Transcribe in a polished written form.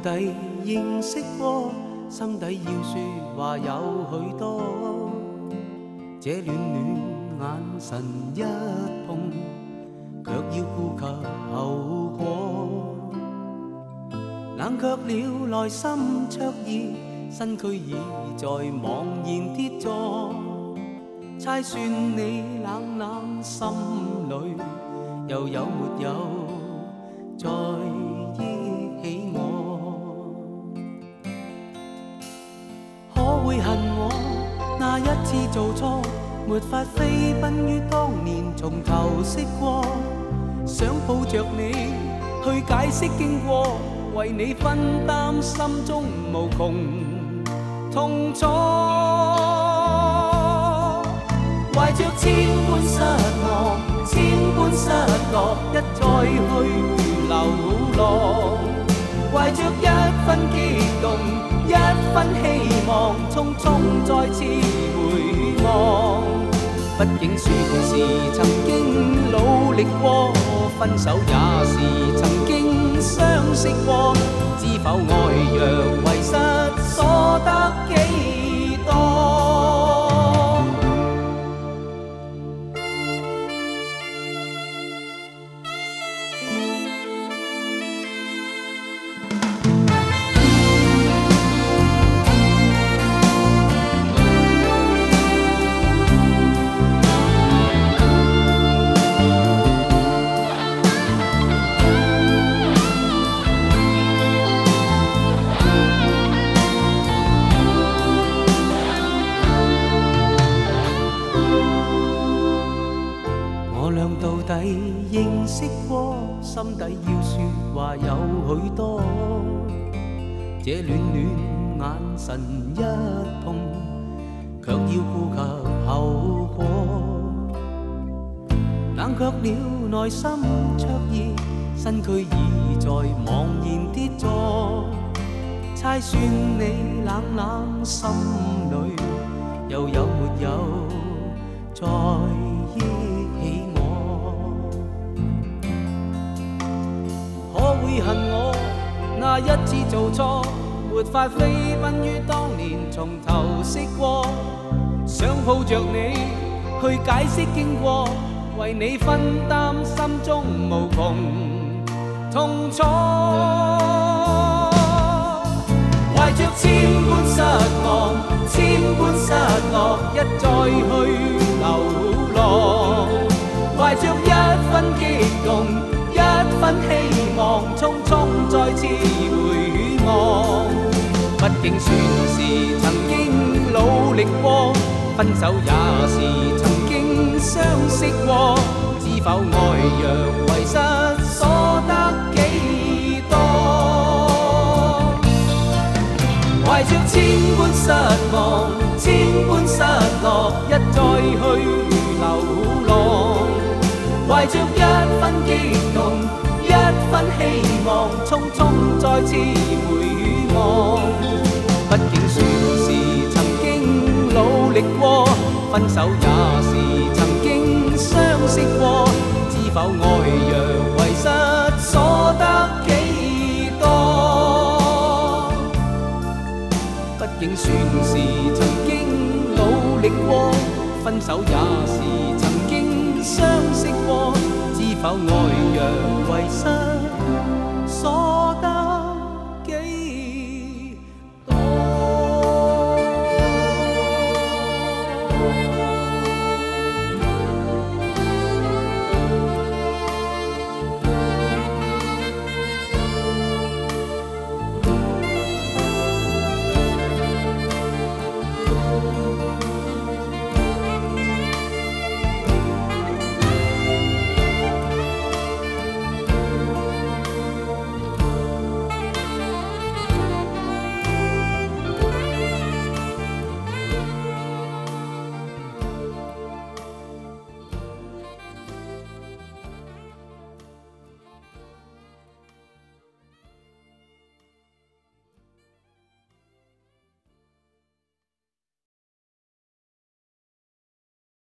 底認識過，心底要說話有許多。這暖暖眼神一碰，卻要顧及後果。冷卻了內心灼熱，身軀已在茫然跌坐。猜算你冷冷心裏，又有沒有再憶起我？可會恨我那一次做錯，沒法飛奔於當年從頭識過？想抱着你去解釋經過，為你分擔心中無窮痛楚。懷着千般失望，千般失落，一再去流浪。懷着一分激動，一分希望，匆匆再次回望。畢竟算是曾經努力過，分手也是曾經相識過。知否愛若遺失，所得幾多？到底認識過，心底要說話有許多。這暖暖眼神一碰，卻要顧及後果。冷卻了內心灼熱，身軀已在茫然跌坐。猜算你冷冷心裏，又有沒有再憶起我？會恨我那一次做錯，沒法飛奔於當年從頭識過。想抱着你去解釋經過，為你分擔心中無窮痛楚。懷着千般失望，千般失落，一再去流浪。懷着一分激動，一分希望，匆匆再次回望。畢竟算是曾經努力過，分手也是曾經相識過。知否愛若遺失，所得幾多？懷着千般失望，千般失落，一再去流浪。懷着一分激動，一分希望，匆匆再次回望。畢竟算是曾經努力過，分手也是曾經相識過。知否愛若遺失，所得幾多？畢竟算是曾經努力過，分手也是曾經相識過。知否愛若遺失？